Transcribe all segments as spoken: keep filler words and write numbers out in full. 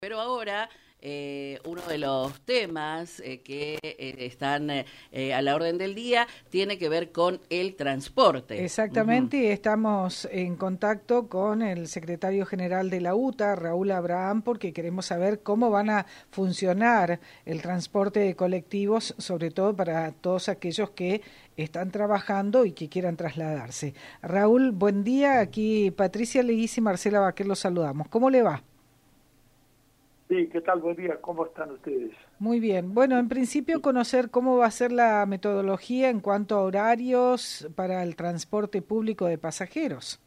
Pero ahora eh, uno de los temas eh, que eh, están eh, eh, a la orden del día tiene que ver con el transporte. Exactamente, y estamos en contacto con el secretario general de la U T A, Raúl Abraham, porque queremos saber cómo van a funcionar el transporte de colectivos, sobre todo para todos aquellos que están trabajando y que quieran trasladarse. Raúl, buen día. Aquí Patricia Leguís y Marcela Baquer los saludamos. ¿Cómo le va? Sí, ¿qué tal? Buen día. ¿Cómo están ustedes? Muy bien. Bueno, en principio conocer cómo va a ser la metodología en cuanto a horarios para el transporte público de pasajeros.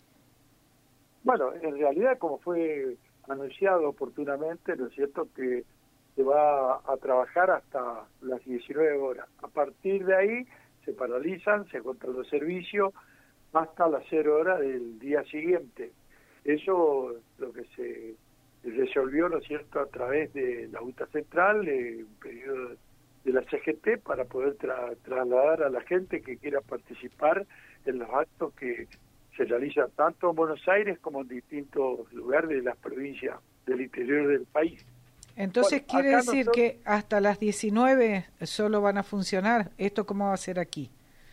Bueno, en realidad, como fue anunciado oportunamente, ¿no es cierto?, que se va a trabajar hasta las diecinueve horas. A partir de ahí se paralizan, se cortan los servicios hasta las cero horas del día siguiente. Eso lo que se resolvió, ¿no es cierto?, a través de la U T A Central, eh, un pedido de la C G T para poder tra trasladar a la gente que quiera participar en los actos que se realizan tanto en Buenos Aires como en distintos lugares de las provincias del interior del país. Entonces, Bueno, ¿quiere decir nosotros, que hasta las diecinueve solo van a funcionar? ¿Esto cómo va a ser aquí?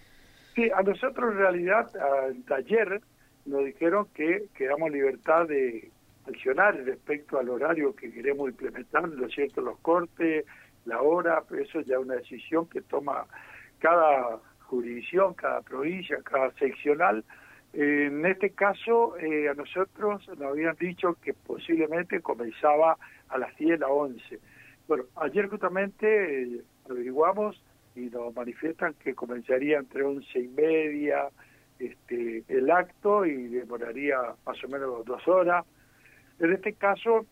Sí, a nosotros en realidad, a, ayer nos dijeron que quedamos libertad de accionar respecto al horario que queremos implementar, ¿no es cierto?, los cortes, la hora, eso ya es una decisión que toma cada jurisdicción, cada provincia, cada seccional. Eh, en este caso, eh, a nosotros nos habían dicho que posiblemente comenzaba a las diez, a las once. Bueno, ayer justamente eh, averiguamos y nos manifiestan que comenzaría entre once y media este, el acto y demoraría más o menos dos horas. En este caso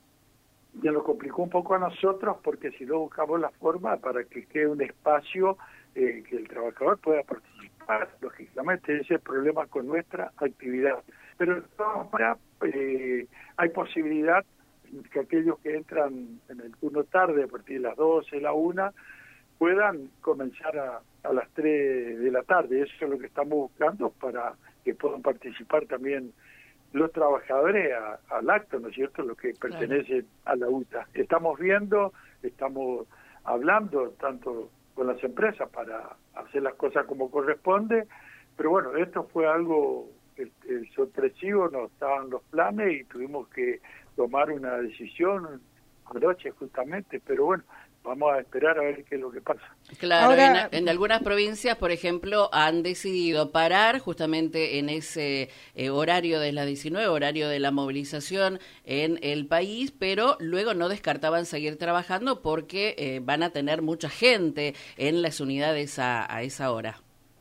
ya lo complicó un poco a nosotros porque si no buscamos la forma para que quede un espacio eh, que el trabajador pueda participar, lógicamente ese es el problema con nuestra actividad. Pero de todas maneras eh, hay posibilidad que aquellos que entran en el turno tarde a partir de las doce, la una, puedan comenzar a, a las tres de la tarde. Eso es lo que estamos buscando para que puedan participar también los trabajadores a, al acto, ¿no es cierto?, los que pertenecen claro. a la U T A. Estamos viendo, estamos hablando tanto con las empresas para hacer las cosas como corresponde, pero bueno, esto fue algo este, sorpresivo, no estaban los planes y tuvimos que tomar una decisión anoche justamente, pero bueno, vamos a esperar a ver qué es lo que pasa. Claro, Ahora, en, en algunas provincias, por ejemplo, han decidido parar justamente en ese eh, horario de las diecinueve, horario de la movilización en el país, pero luego no descartaban seguir trabajando porque eh, van a tener mucha gente en las unidades a, a esa hora.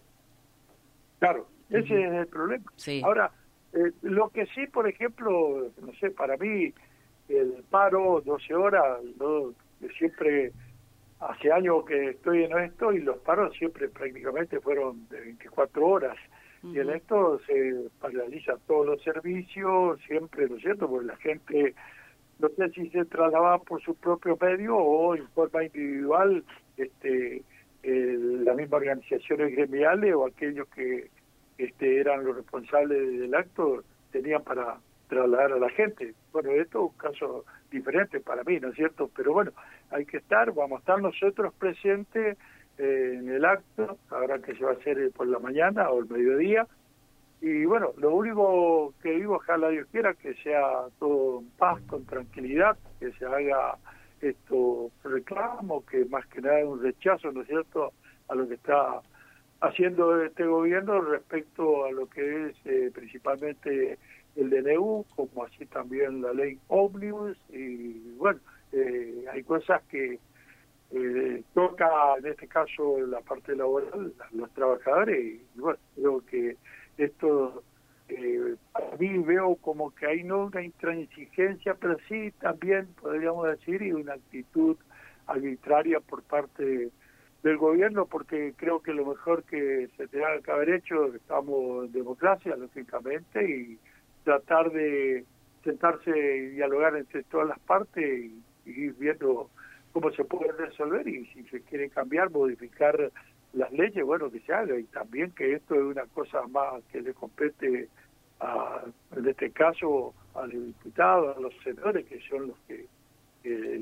Claro, ese Uh-huh. es el problema. Sí. Ahora, eh, lo que sí, por ejemplo, no sé, para mí el paro doce horas, yo siempre hace años que estoy en esto y los paros siempre prácticamente fueron de veinticuatro horas. Uh-huh. Y en esto se paralizan todos los servicios, siempre, ¿no es cierto? Porque la gente, no sé si se trasladaba por su propio medio o en forma individual, este, eh, las mismas organizaciones gremiales o aquellos que este, eran los responsables del acto tenían para trasladar a la gente. Bueno, esto es un caso diferente para mí, ¿no es cierto? Pero bueno, hay que estar, vamos a estar nosotros presentes eh, en el acto, ahora que se va a hacer por la mañana o el mediodía, y bueno, lo único que digo, ojalá Dios quiera, que sea todo en paz, con tranquilidad, que se haga esto reclamo, que más que nada es un rechazo, ¿no es cierto?, a lo que está haciendo este gobierno respecto a lo que es eh, principalmente el D N U, como así también la ley ómnibus, y bueno, eh, hay cosas que eh, toca en este caso la parte laboral, los trabajadores, y bueno, creo que esto eh, a mí veo como que hay no una intransigencia, pero sí también podríamos decir, y una actitud arbitraria por parte de del gobierno, porque creo que lo mejor que se tenga que haber hecho, estamos en democracia, lógicamente, y tratar de sentarse y dialogar entre todas las partes y, y ir viendo cómo se puede resolver y si se quiere cambiar, modificar las leyes, bueno, que se haga, y también que esto es una cosa más que le compete, a, en este caso, a los diputados, a los senadores, que son los que eh,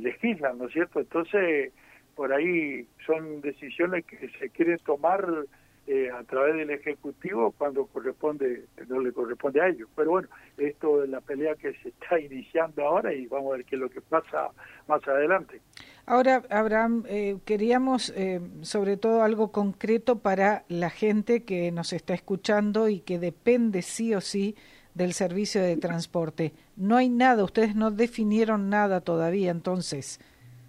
legislan, ¿no es cierto? Entonces, por ahí son decisiones que se quieren tomar eh, a través del Ejecutivo cuando corresponde, no le corresponde a ellos. Pero bueno, esto es la pelea que se está iniciando ahora y vamos a ver qué es lo que pasa más adelante. Ahora, Abraham, eh, queríamos eh, sobre todo algo concreto para la gente que nos está escuchando y que depende sí o sí del servicio de transporte. No hay nada, ustedes no definieron nada todavía, entonces.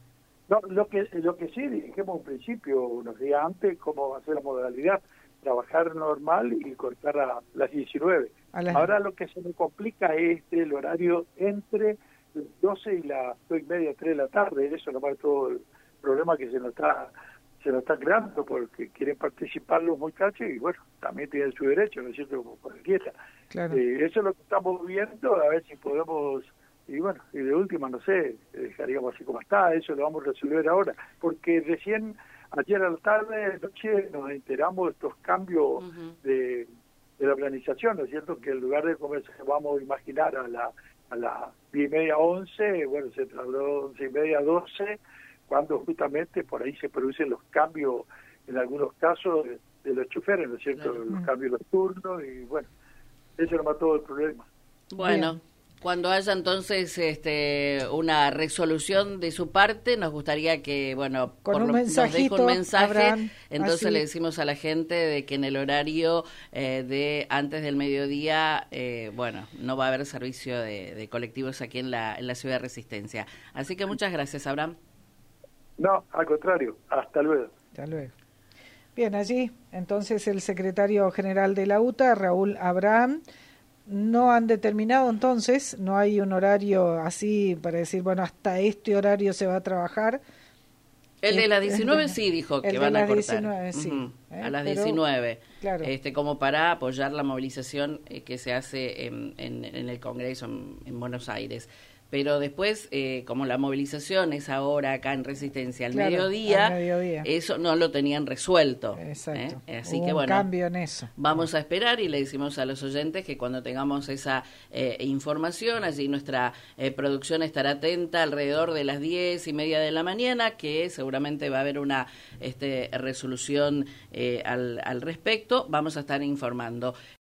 No, lo que lo que sí dijimos al principio, unos días antes, cómo va a ser la modalidad, trabajar normal y cortar a las diecinueve. A las... Ahora lo que se me complica es el horario entre las doce y las dos y media, tres de la tarde. Eso nomás es todo el problema que se nos está se nos está creando, porque quieren participar los muchachos y bueno, también tienen su derecho, ¿no es cierto?, como cualquiera. Claro. Eh, eso es lo que estamos viendo, a ver si podemos... Y bueno, y de última, no sé, dejaríamos así como está, eso lo vamos a resolver ahora, porque recién ayer a la tarde, noche, nos enteramos de estos cambios uh-huh. de, de la organización, ¿no es cierto?, que en lugar de como se vamos a imaginar a la a las diez y media, once, bueno, se trasladó once y media, doce, cuando justamente por ahí se producen los cambios, en algunos casos, de, de los choferes, ¿no es cierto?, claro. Los cambios de los turnos, y bueno, eso no va todo el problema. Bueno. Bien. Cuando haya entonces este, una resolución de su parte, nos gustaría que, bueno, Con por un lo, nos deje un mensaje, Abraham, entonces así. le decimos a la gente de que en el horario eh, de antes del mediodía, eh, bueno, no va a haber servicio de, de colectivos aquí en la, en la ciudad de Resistencia. Así que muchas gracias, Abraham. No, al contrario, hasta luego. Hasta luego. Bien, allí entonces el secretario general de la U T A, Raúl Abraham. No han determinado entonces, no hay un horario así para decir, bueno, hasta este horario se va a trabajar. El de las diecinueve sí dijo que van a cortar. diecinueve, sí. Uh-huh. ¿Eh? A las Pero, diecinueve, claro. este, como para apoyar la movilización eh, que se hace en, en, en el Congreso en, en Buenos Aires. Pero después, eh, como la movilización es ahora acá en Resistencia al, claro, mediodía, al mediodía, eso no lo tenían resuelto. Exacto. ¿eh? Así Hubo que bueno, un cambio en eso. Vamos a esperar y le decimos a los oyentes que cuando tengamos esa eh, información, allí nuestra eh, producción estará atenta alrededor de las diez y media de la mañana, que seguramente va a haber una este, resolución eh, al, al respecto. Vamos a estar informando.